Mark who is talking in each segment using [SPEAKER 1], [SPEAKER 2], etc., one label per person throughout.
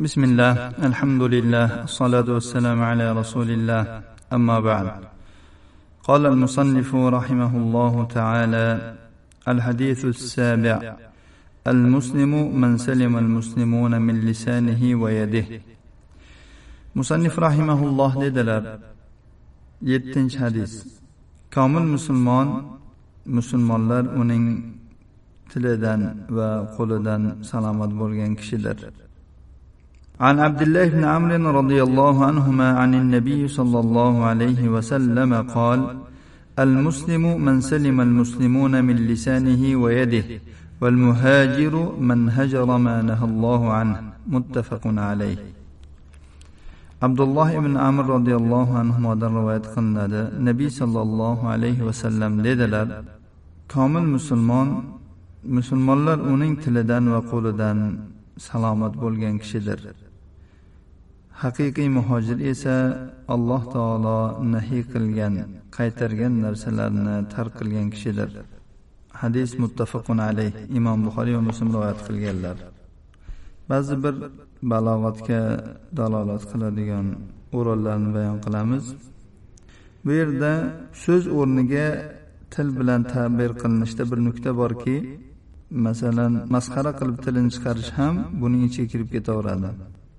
[SPEAKER 1] بسم الله الحمد لله الصلاة والسلام على رسول الله أما بعد. قال المصنف رحمه الله تعالى: الحديث السابع: المسلم من سلم المسلمون من لسانه ويده. مصنف رحمه الله dediler: 7. hadis. Komil musulmon, musulmonlar uning tilidan va qo'lidan salomat bo'lgan kishidir. عن عبد الله بن عمرو رضي الله عنهما عن النبي صلى الله عليه وسلم قال: المسلم من سلم المسلمون من لسانه ويده، والمهاجر من هجر ما نهى الله عنه. متفق عليه. Abdullah ibn Amr radhiyallohu anhudan rivoyat qilinadi. Nabiy sallallohu alayhi va sallam dedilar: komil musulmonlar uning tilidan va qo'lidan salomat bo'lgan kishidir. Haqiqiy muhojir esa Alloh taolo nahiy qilgan, qaytargan narsalarni tark qilgan kishidir. Hadis muttafaqun alayh. Imom Buxoriy va Muslim rivoyat qilganlar. Ba'zi bir balog'atga dalolat qiladigan o'rinlarni bayon qilamiz. Bu yerda so'z o'rniga til bilan ta'bir qilinishda bir nuqta borki, masalan, masxara qilib tilini chiqarish ham buning ichiga kirib ketaveradi.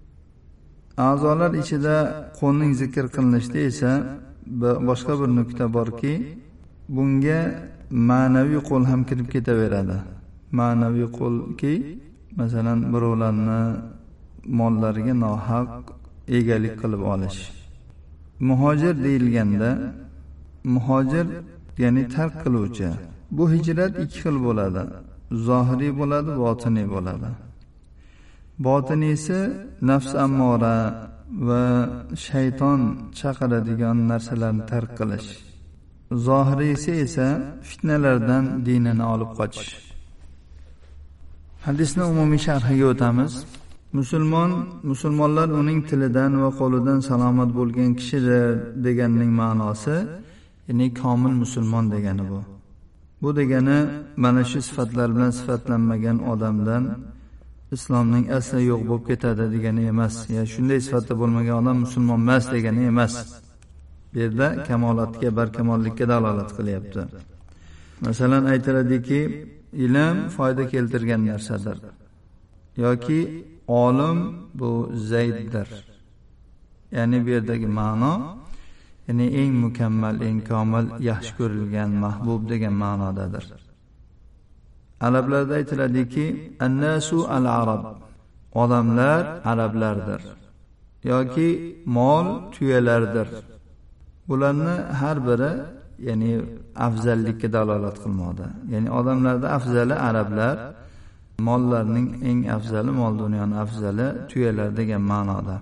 [SPEAKER 1] A'zolar ichida qo'lning zikr qilinishda esa boshqa bir nuqta borki, bunga ma'naviy qo'l ham kirib ketaveradi. Ma'naviy qo'lki, masalan, birovlarni mollariga nohaq egalik qilib olish. Muhojir deyilganda, muhojir ya'ni tark qiluvchi. Bu hijrat ikki xil bo'ladi. Zohiriy bo'ladi, botiniy bo'ladi. Botiniysi nafs ammora va shayton chaqiradigan narsalarni tark qilish. Zohiriysi esa fitnalardan dinini olib qochish. Hadisning umumiy sharhiga o'tamiz. Musulmonlar uning tilidan va qo'lidan salomat bo'lgan kishidir deganning ma'nosi, ya'ni komil musulmon degani bu. Bu degani mana shu sifatlar bilan sifatlanmagan odamdan islomning asli yo'q bo'lib ketadi degani emas. Ya shunday sifatda bo'lmagan odam musulmon emas degani emas. Bu yerda kamolatga, barkamollikka dalolat qilyapti. Masalan, aytiladiki, ilm foyda keltirgan narsadir. Yoki olim bu Zayddir. Ya'ni bu yerdagi ma'no, ya'ni eng mukammal, eng komil, yaxshi ko'rilgan, mahbub degan ma'nodadir. Arablarda aytiladiki, an-nasu al-arab. Odamlar arablardir. Yoki mol tuyalardir. Bularni har biri ya'ni afzallikka dalolat qilmoqda. Ya'ni odamlarda afzali arablar, mollarning eng afzali, mol dunyoning afzali tuyalar degan ma'noda.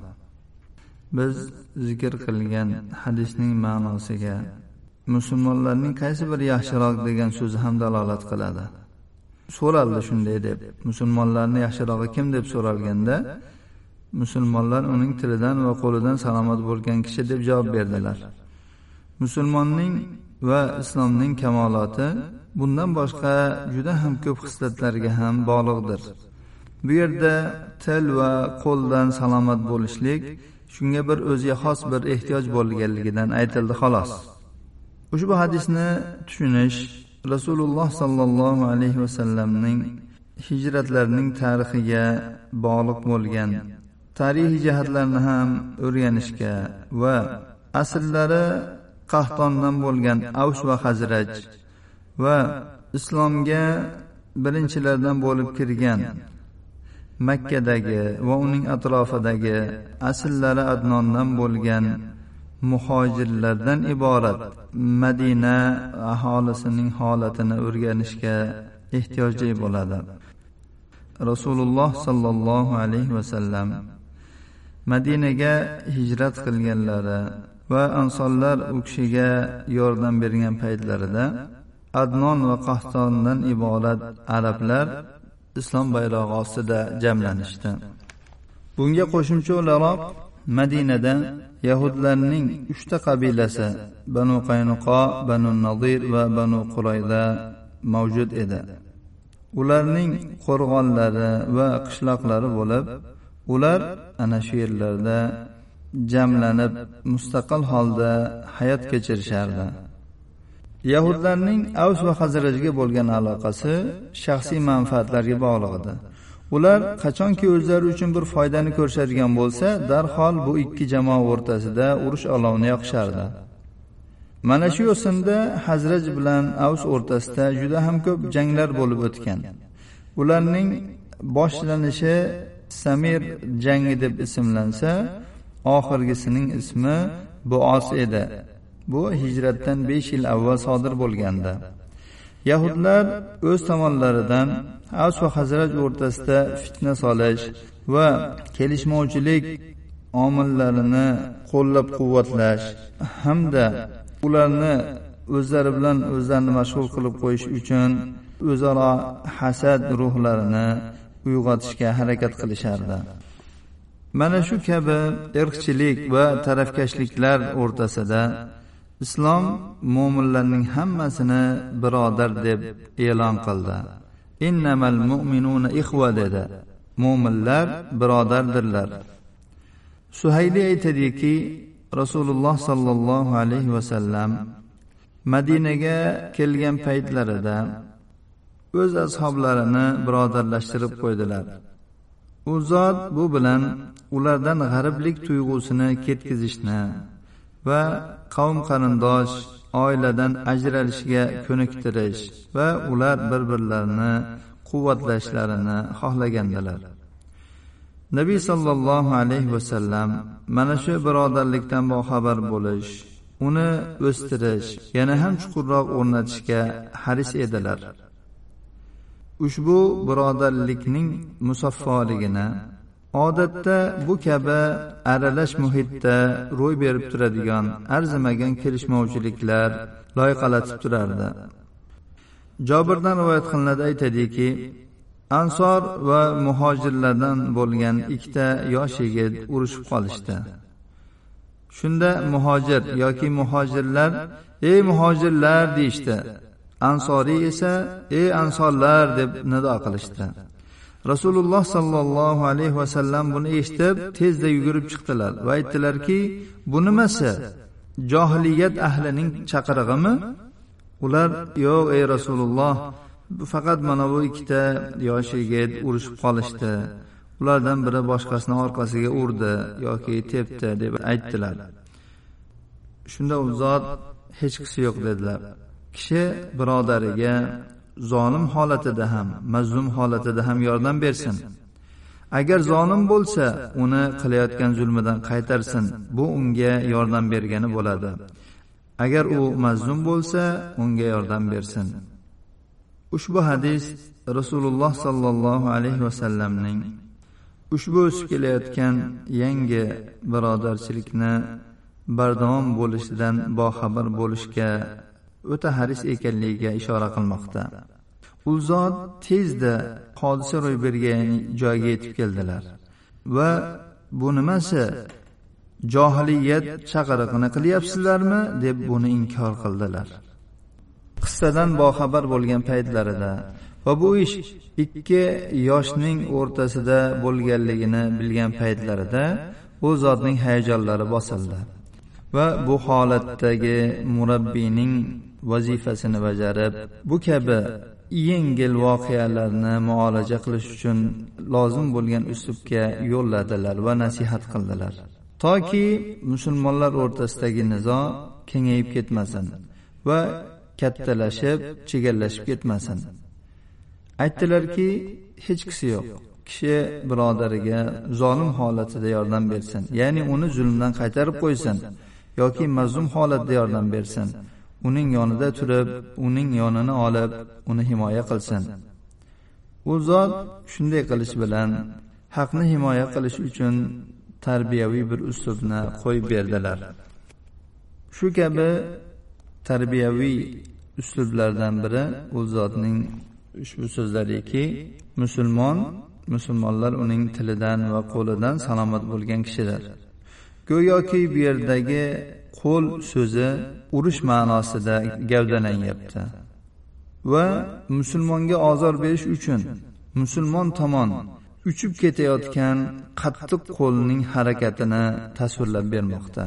[SPEAKER 1] Biz zikr qilgan hadisning ma'nosiga musulmonlarning qaysi biri yaxshiroq degan so'zi ham dalolat qiladi. So'raldi shunday deb. Musulmonlarning yaxshirog'i kim deb so'ralganda, musulmonlar uning tilidan va qo'lidan salomat bo'lgan kishi deb javob berdilar. Musulmonning va islomning kamoloti bundan boshqa juda ham ko'p xislatlarga ham bog'liqdir. Bu yerda til va qo'ldan salomat bo'lishlik shunga bir o'ziga xos bir ehtiyoj bo'lganligidan aytildi xolos. Ushbu hadisni tushunish Rasululloh sallallohu alayhi va sallamning hijratlarining tarixiga bog'liq bo'lgan tarixiy jihatlarni ham o'rganishga va asllari Qahtondan bo'lgan Avs va Xazraj va islomga birinchilardan bo'lib kirgan Makkadagi va uning atrofidagi asllari Adnondan bo'lgan muhojirlardan iborat Madina aholisining holatini o'rganishga ehtiyojli bo'ladi. Rasululloh sallallohu alayhi va sallam Madinaga hijrat qilganlari va ansonlar u kishiga yordam bergan paytlarida Adnon va Qahtondan iborat arablar islom bayrog'i ostida jamlanishdi. Bunga qo'shimcha o'laroq Madinada Yahudlarning 3 ta qabilasi Banu Qaynuqo, Banu Nadir va Banu Qurayza mavjud edi. Ularning qo'rg'onlari va qishloqlari bo'lib, Ular ana shu yerlarda jamlanib mustaqil holda hayot kechirishardi. Yahudlarning Avs va Xazrajga bo'lgan aloqasi shaxsiy manfaatlarga bog'liq edi. Ular qachonki o'zlari uchun bir foydani ko'rishadigan bo'lsa, darhol bu ikki jamoa o'rtasida urush olovini yoqishardi. Mana shu yo'sinda Xazraj bilan Avs o'rtasida juda ham ko'p janglar bo'lib o'tgan. Ularning boshlanishi Samir jangi deb ismlansa, oxirgisining ismi Buos edi. Bu hijratdan 5 yil avval sodir bo'lgandi. Yahudlar o'z tomonlaridan Avs va Xazraj o'rtasida fitna solish va kelishmovchilik omillarini qo'llab-quvvatlash hamda ularni o'zlari bilan o'zlarini mashg'ul qilib qo'yish uchun o'zaro hasad ruhlarini uyg'otishga harakat qilishardi. Mana shu kabi irqchilik va tarafkashliklar o'rtasida Islom mu'minlarning hammasini birodar deb e'lon qildi. Innamal mu'minuna ikhwa dedi. Mu'minlar birodardirlar. Suhayli aytadiki, Rasululloh sallallohu alayhi va sallam Madinaga kelgan paytlarida o'z ashoblarini birodarlashtirib qo'ydilar. U zot bu bilan ulardan g'ariblik tuyg'usini ketkizishni va qavm qarindosh oiladan ajralishiga ko'niktirish va ular bir-birlarini quvvatlashlarini xohlagandilar. Nabiy sallallohu alayhi va sallam mana shu birodarlikdan boxabar bo'lish, uni o'stirish, yana ham chuqurroq o'rnatishga haris edilar. Ushbu birodarlikning musaffoligini odatda bu kabi aralash muhitda ro'y berib turadigan arzimagan kelishmovchiliklar loyiqalatib turardi. Jobirdan rivoyat qilinadi, aytadiki, Ansor va muhojirlardan bo'lgan ikkita yosh yigit urushib qolishdi. Shunda muhojir yoki muhojirlar "Ey muhojirlar" deyishdi. Ansoriy esa "Ey ansorlar" deb nido qilishdi. Rasululloh sallallohu alayhi va sallam buni eshitib, tezda yugurib chiqdilar va aytdilarki, "Bu nimasi? Johiliyat ahlining chaqirig'imi?" Ular, "Yo'q ey Rasululloh, faqat mana bu ikkita yosh yigit urushib qolishdi. Ulardan biri boshqasini orqasiga urdi yoki tepdi" deb aytdilar. Shunda u zot "Hech qisi yo'q" dedilar. Kishi birodariga zolim holatida ham, mazlum holatida ham yordam bersin. Agar zolim bo'lsa, uni qilayotgan zulmidan qaytarsin. Bu unga yordam bergani bo'ladi. Agar u mazlum bo'lsa, unga yordam bersin. Ushbu hadis Rasululloh sallallohu alayhi va sallamning ushbu o'sib kelayotgan yangi birodarchilikni bardavom bo'lishidan boxabar bo'lishga o'ta haris ekanligiga ishora qilmoqda. U zot tezda hodisa ro'y bergan joyga yetib keldilar va "Bu nimasi? Johiliyat chaqiriqini qilyapsizlarmi?" deb buni inkor qildilar. Qissadan boxabar bo'lgan paytlarida va bu ish ikki yoshning o'rtasida bo'lganligini bilgan paytlarida u zotning hayajonlari bosildi va bu holatdagi murabbiyning vazifasini bajarib, bu kabi yengil voqealarni muolaja qilish uchun lozim bo'lgan uslubga yo'lladilar va nasihat qildilar. Toki musulmonlar o'rtasidagi nizo kengayib ketmasin va kattalashib, chigallashib ketmasin. Aytdilarki, hech qisi yo'q. Kishi birodariga zolim holatida yordam bersin, ya'ni uni zulmdan qaytarib qo'ysin yoki mazlum holatda yordam bersin. Uning yonida turib, uning yonini olib, uni himoya qilsin. U zot shunday qilish bilan haqni himoya qilish uchun tarbiyaviy bir uslubni qo'yib berdilar. Shu kabi tarbiyaviy uslublardan biri u zotning ushbu so'zlariki, musulmonlar uning tilidan va qo'lidan salomat bo'lgan kishidir. Go'yoki bu yerdagi qo'l so'zi urush ma'nosida gavdalanyapti va musulmonga ozor berish uchun musulmon tomon uchib ketayotgan qattiq qo'lning harakatini tasvirlab bermoqda.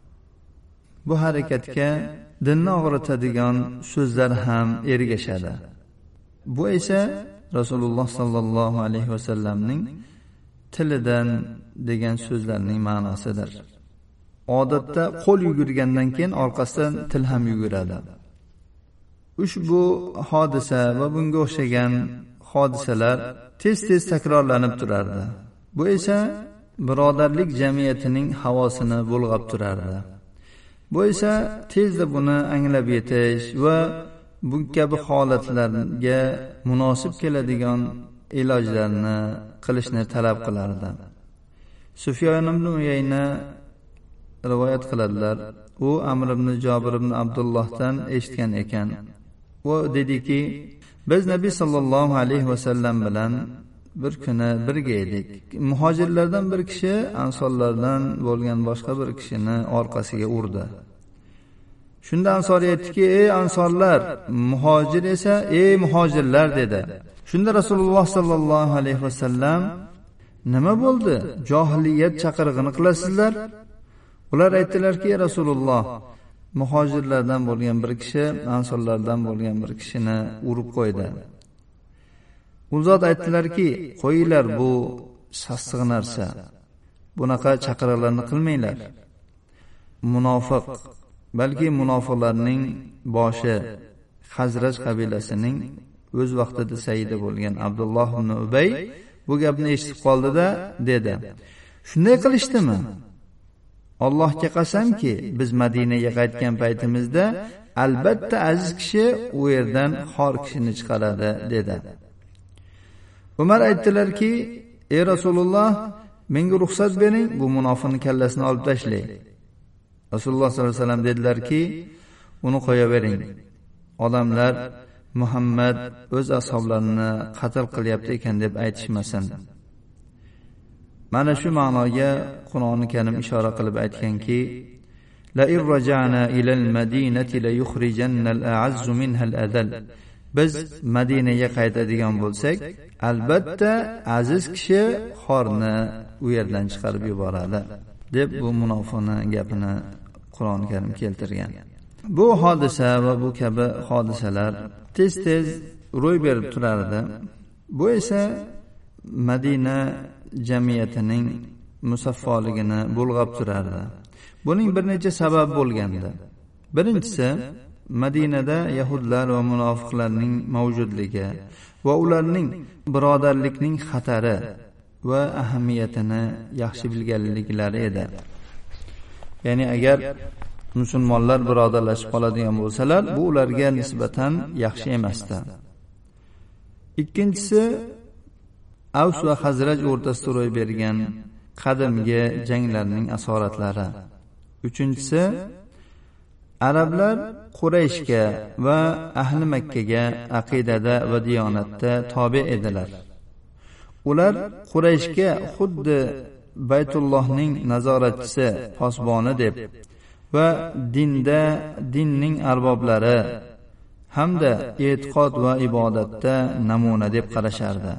[SPEAKER 1] Bu harakatga dinni og'ritadigan so'zlar ham ergashadi. Bu esa Rasululloh sallallohu alayhi vasallamning tilidan degan so'zlarning ma'nosidir. Odatda qo'l yugurgandan keyin orqasidan til ham yuguradi. Ushbu hodisa va bunga o'xshagan hodisalar tez-tez takrorlanib turardi. Bu esa birodarlik jamiyatining havosini bulg'ab turardi. Bu esa tezda buni anglab yetish va bu kabi holatlarga munosib keladigan ilojlarni qilishni talab qilardi. Sufyon ibn Uyayna rivoyat qiladilar. U Amr ibn Jabir ibn Abdullohdan eshitgan ekan. U dediki, biz Nabiy sallallohu alayhi vasallam bilan bir kuni birga edik. Muhojirlardan bir kishi ansorlardan bo'lgan boshqa bir kishini orqasiga urdi. Shunda ansor aytdiki, ey ansorlar, muhojir esa ey muhojirlar dedi. Shunda Rasululloh sallallohu alayhi vasallam, nima bo'ldi? Johiliyat chaqirig'ini qilasizlar? Ular aytdilarki, Rasululloh, muhojirlardan bo'lgan bir kishi ansorlardan bo'lgan bir kishini urib qo'ydi. U zot aytdilarki, qo'yinglar, bu sassiq narsa. Bunaqa chaqiriqlarni qilmanglar. Munofiq, balki munofiqlarning boshi Hazraj qabilasining o'z vaqtida sayyidi bo'lgan Abdulloh ibn Ubay bu gapni eshitib qoldi-da, dedi. Shunday qilishdimi? Allohga qasamki, biz Madinaga qaytgan paytimizda albatta aziz kishi u yerdan xor kishini chiqaradi, dedi. Umar aytdilarki, ey Rasululloh, menga ruxsat bering, bu munofiqning kallasini olib tashlay. Rasululloh sollallohu alayhi vasallam dedilarki, uni qo'yavering. Odamlar Muhammad o'z ashoblarini qatl qilyapti ekan deb aytishmasin. Mana shu ma'noga Qur'oni Karim ishora qilib aytganki, la irja'na ilal madinati la yukhrijanna al-a'azzu minha al-adall. Biz Madinaga qaytadigan bo'lsak, albatta aziz kishi xorni u yerdan chiqarib yuboradi, deb bu munofiqning gapini Qur'oni Karim keltirgan. Bu hodisa va bu kabi hodisalar tez-tez ro'y berib turardi. Bu esa Madina jamiyatining musaffoligini bulg'ab turardi. Buning bir necha sabab bo'lgandi. Birinchisi, Madinada yahudlar va munofiqlarning mavjudligi va ularning birodarlikning xatari va ahamiyatini yaxshi bilganliklari edi. Ya'ni agar musulmonlar birodarlashib qoladigan bo'lsalar, bu ularga nisbatan yaxshi emasdi. Ikkinchisi, Avs va Hazraj o'rtasida ro'y bergan qadimgi janglarning asoratlari. Uchinchisi, arablar Qurayshga va ahli Makkaga aqidada va diyonatda tobe edilar. Ular Qurayshga xuddi Baytullohning nazoratchisi, posboni deb va dinning arboblari hamda e'tiqod va ibodatda namuna deb qarashardi.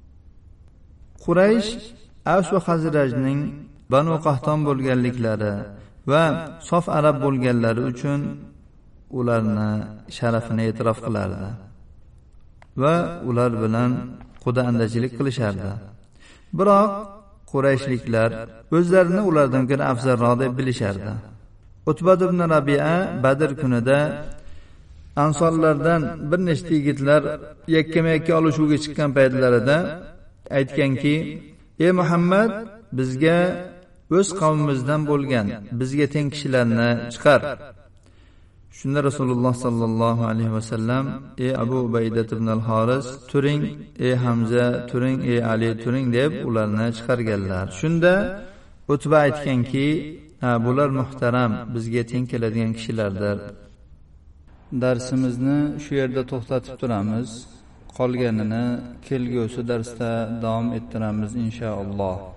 [SPEAKER 1] Quraysh Avs va Hazrajning Banu Qahton bo'lganliklari va sof arab bo'lganlari uchun ularni sharafini e'tirof qilardi va ular bilan quda-andachilik qilishardi. Biroq Qurayshliklar o'zlarini ulardan ko'ra afzalroq deb bilishardi. Utbad ibn Rabi'a Badr kunida ansorlardan bir nechta yigitlar yakkama-yakka olishuvga chiqqan paytlarida aytganki, ey Muhammad, bizga o'z qavmimizdan bo'lgan bizga teng kishilarni chiqar. Shunda Rasululloh sallallohu alayhi vasallam, ey Abu Ubayda ibn al-Haris, turing, ey Hamza, turing, ey Ali, turing deb ularni chiqarganlar. Shunda Utba aytganki, bular muhtaram, bizga teng keladigan kishilardir. Darsimizni shu yerda to'xtatib turamiz. Qolganini kelgusi darsda davom ettiramiz inshaalloh.